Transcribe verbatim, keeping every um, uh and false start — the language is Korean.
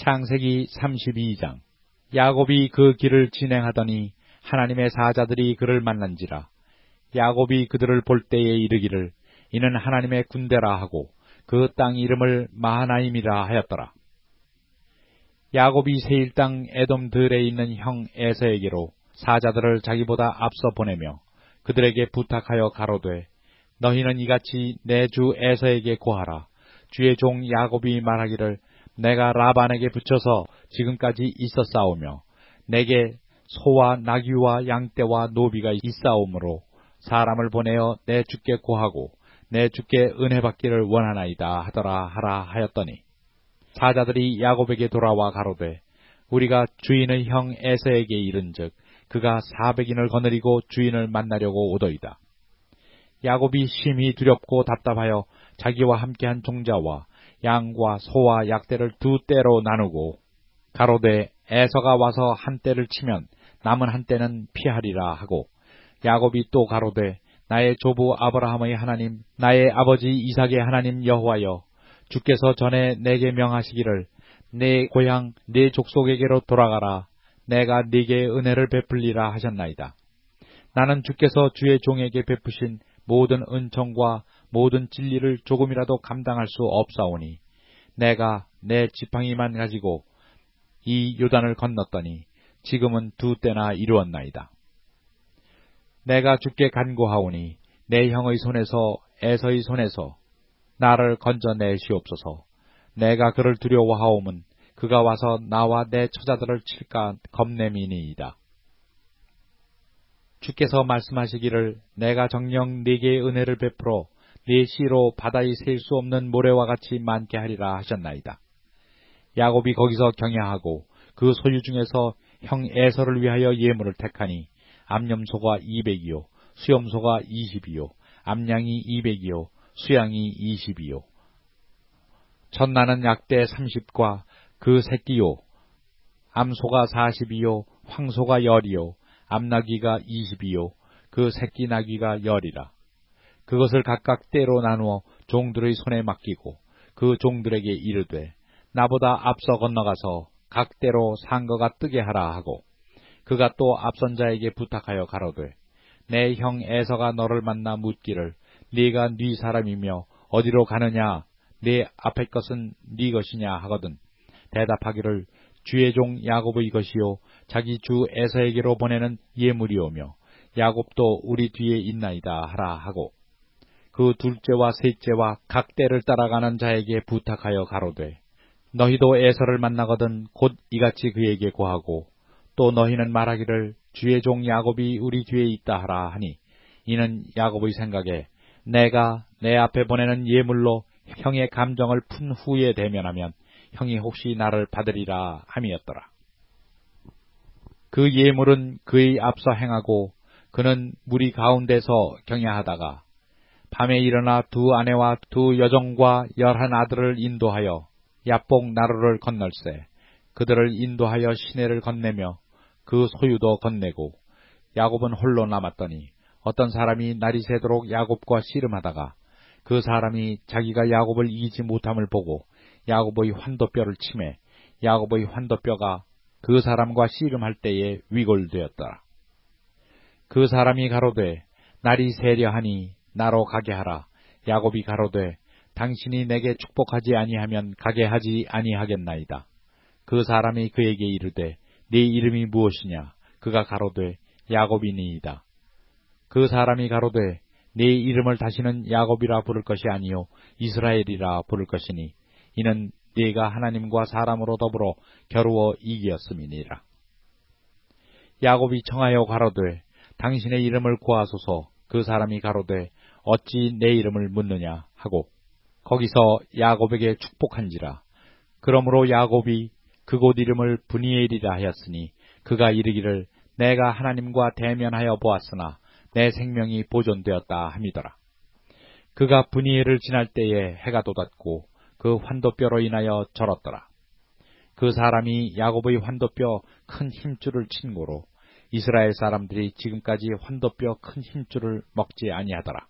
창세기 삼십이 장. 야곱이 그 길을 진행하더니 하나님의 사자들이 그를 만난지라. 야곱이 그들을 볼 때에 이르기를 이는 하나님의 군대라 하고 그 땅 이름을 마하나임이라 하였더라. 야곱이 세일 땅 에돔들에 있는 형 에서에게로 사자들을 자기보다 앞서 보내며 그들에게 부탁하여 가로되 너희는 이같이 내 주 에서에게 고하라. 주의 종 야곱이 말하기를 내가 라반에게 붙여서 지금까지 있었사오며 내게 소와 나귀와 양떼와 노비가 있사오므로 사람을 보내어 내 주께 고하고 내 주께 은혜 받기를 원하나이다 하더라 하라 하였더니 사자들이 야곱에게 돌아와 가로되 우리가 주인의 형 에서에게 이른즉 그가 사백인을 거느리고 주인을 만나려고 오더이다. 야곱이 심히 두렵고 답답하여 자기와 함께한 종자와 양과 소와 약대를 두 떼로 나누고 가로되 에서가 와서 한 떼를 치면 남은 한 떼는 피하리라 하고 야곱이 또 가로되 나의 조부 아브라함의 하나님 나의 아버지 이삭의 하나님 여호와여 주께서 전에 내게 명하시기를 내 고향 내 족속에게로 돌아가라 내가 네게 은혜를 베풀리라 하셨나이다. 나는 주께서 주의 종에게 베푸신 모든 은총과 모든 진리를 조금이라도 감당할 수 없사오니 내가 내 지팡이만 가지고 이 요단을 건넜더니 지금은 두 때나 이루었나이다. 내가 주께 간구하오니 내 형의 손에서 에서의 손에서 나를 건져내시옵소서. 내가 그를 두려워하오면 그가 와서 나와 내 처자들을 칠까 겁냄이니이다. 주께서 말씀하시기를 내가 정녕 네게 은혜를 베풀어 네 씨로 바다에 셀 수 없는 모래와 같이 많게 하리라 하셨나이다. 야곱이 거기서 경야하고 그 소유 중에서 형 에서를 위하여 예물을 택하니 암염소가 이백이요 수염소가 이십이요 암양이 이백이요 수양이 이십이요 첫나는 약대 삼십과 그 새끼요 암소가 사십이요 황소가 열이요 암나귀가 이십이요 그 새끼 나귀가 열이라. 그것을 각각 떼로 나누어 종들의 손에 맡기고 그 종들에게 이르되 나보다 앞서 건너가서 각 떼로 산 거가 뜨게 하라 하고 그가 또 앞선 자에게 부탁하여 가로되 내 형 에서가 너를 만나 묻기를 네가 네 사람이며 어디로 가느냐 네 앞의 것은 네 것이냐 하거든 대답하기를 주의 종 야곱의 것이요 자기 주 에서에게로 보내는 예물이오며 야곱도 우리 뒤에 있나이다 하라 하고 그 둘째와 셋째와 각 떼를 따라가는 자에게 부탁하여 가로되 너희도 에서를 만나거든 곧 이같이 그에게 고하고 또 너희는 말하기를 주의 종 야곱이 우리 뒤에 있다 하라 하니 이는 야곱의 생각에 내가 내 앞에 보내는 예물로 형의 감정을 푼 후에 대면하면 형이 혹시 나를 받으리라 함이었더라. 그 예물은 그의 앞서 행하고 그는 무리 가운데서 경야하다가 밤에 일어나 두 아내와 두 여종과 열한 아들을 인도하여 야복 나루를 건널세 그들을 인도하여 시내를 건네며 그 소유도 건네고 야곱은 홀로 남았더니 어떤 사람이 날이 새도록 야곱과 씨름하다가 그 사람이 자기가 야곱을 이기지 못함을 보고 야곱의 환도뼈를 치매 야곱의 환도뼈가 그 사람과 씨름할 때에 위골되었더라. 그 사람이 가로되 날이 새려하니 나로 가게 하라. 야곱이 가로되 당신이 내게 축복하지 아니하면 가게 하지 아니하겠나이다. 그 사람이 그에게 이르되 네 이름이 무엇이냐? 그가 가로되 야곱이니이다. 그 사람이 가로되 네 이름을 다시는 야곱이라 부를 것이 아니요 이스라엘이라 부를 것이니 이는 네가 하나님과 사람으로 더불어 겨루어 이기었음이니라. 야곱이 청하여 가로되 당신의 이름을 구하소서. 그 사람이 가로되 어찌 내 이름을 묻느냐 하고 거기서 야곱에게 축복한지라. 그러므로 야곱이 그곳 이름을 브니엘이라 하였으니 그가 이르기를 내가 하나님과 대면하여 보았으나 내 생명이 보존되었다 함이더라. 그가 브니엘을 지날 때에 해가 돋았고 그 환도뼈로 인하여 절었더라. 그 사람이 야곱의 환도뼈 큰 힘줄을 친 고로 이스라엘 사람들이 지금까지 환도뼈 큰 힘줄을 먹지 아니하더라.